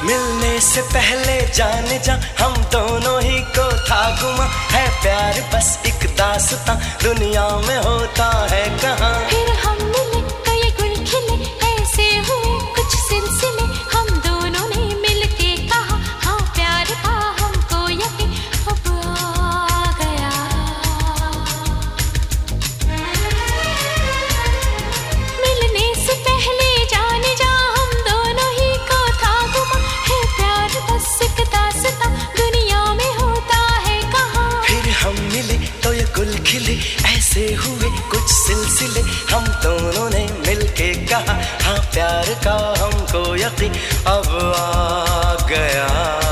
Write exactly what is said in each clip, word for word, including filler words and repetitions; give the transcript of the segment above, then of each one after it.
मिलने से पहले जाने जा हम दोनों ही को था गुमा, है प्यार बस एक दास्तां दुनिया में होता है कहाँ। फिर हम मिले तो ये गुल खिले, ऐसे हुए कुछ सिलसिले, हम दोनों ने मिलके कहा हाँ प्यार का हमको यकीन अब आ गया। मिलने से पहले जाने जा हम दोनों ही को था गुमा, है प्यार बस एक दास्तां दुनिया में होता है कहाँ। फिर हम मिले तो ये गुल खिले, ऐसे हुए कुछ सिलसिले, हम दोनों ने मिलके कहा हाँ प्यार का हमको यकीन अब आ गया।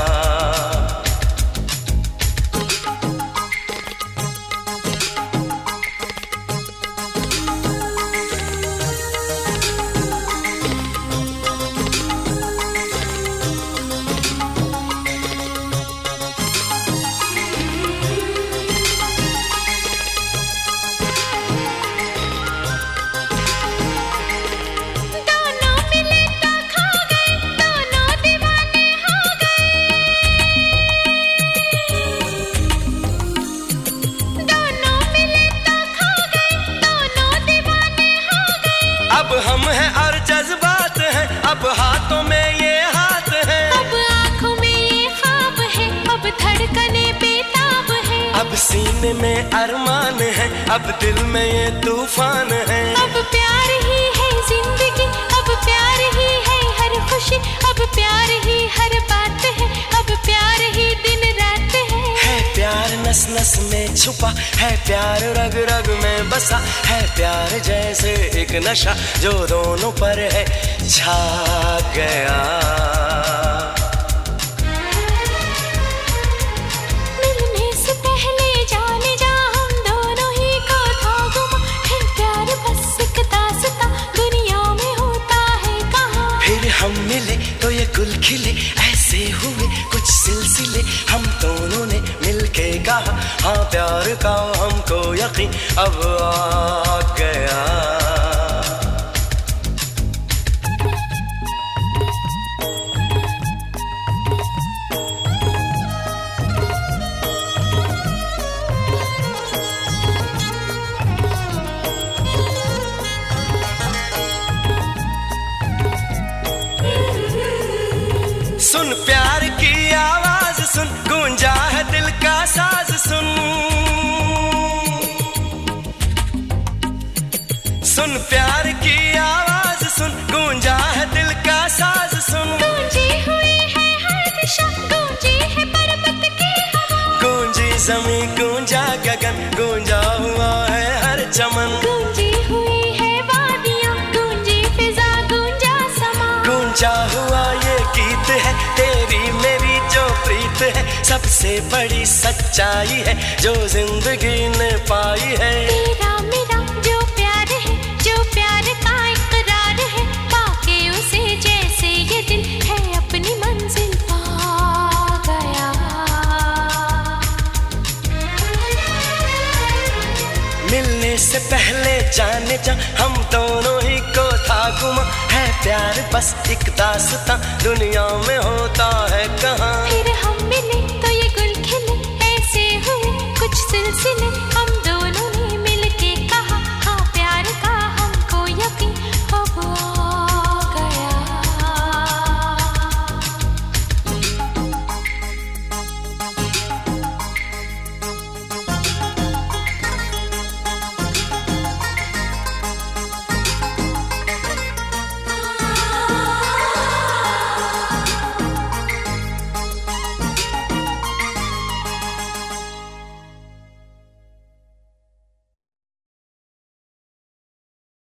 अब हम हैं और जज्बात हैं, अब हाथों में ये हाथ है, अब आँखों में ये ख्वाब है, अब धड़कने बेताब है, अब सीने में अरमान है, अब दिल में ये तूफान है। अब प्यार ही है जिंदगी, अब प्यार ही है हर खुशी, अब प्यार ही हर बात है, अब प्यार ही दिन रात है। है प्यार नस नस में छुपा, है प्यार रग रग में बसा, है प्यार जैसे एक नशा जो दोनों पर है छा गया। मिलने से पहले जाने जा हम दोनों ही को था गुमा, है प्यार बस एक दास्तां दुनिया में होता है कहाँ। फिर हम मिले तो ये गुल खिले, ऐसे हुए कुछ सिलसिले, हम दोनों ने मिलके कहा हाँ प्यार का हमको यकीन अब आ गया। सुन प्यार की आवाज सुन, गूंजा है दिल का साज सुन, सुन प्यार की आवाज सुन, गूंजा है दिल का साज सुन। गूंजी हुई है हर दिशा, गूंजी है पर्वत की हवा, गूंजी ज़मीं गूंजा गगन, गूंजा हुआ है हर चमन, गूंजी हुई है वादियाँ, गूंजी फिजा गूंजा समा, गूंजा हुआ ये गीत है तेरी मेरी जो प्रीत है, सबसे बड़ी सच्चाई है जो जिंदगी ने पाई है। तेरा मेरा जो प्यार है, जो प्यार का इकरार है, पाके उसे जैसे ये दिल है अपनी मंजिल पा गया। मिलने से पहले जाने जा हम दोनों ही को था गुमा, है प्यार बस एक दास्तां दुनिया में होता है कहाँ।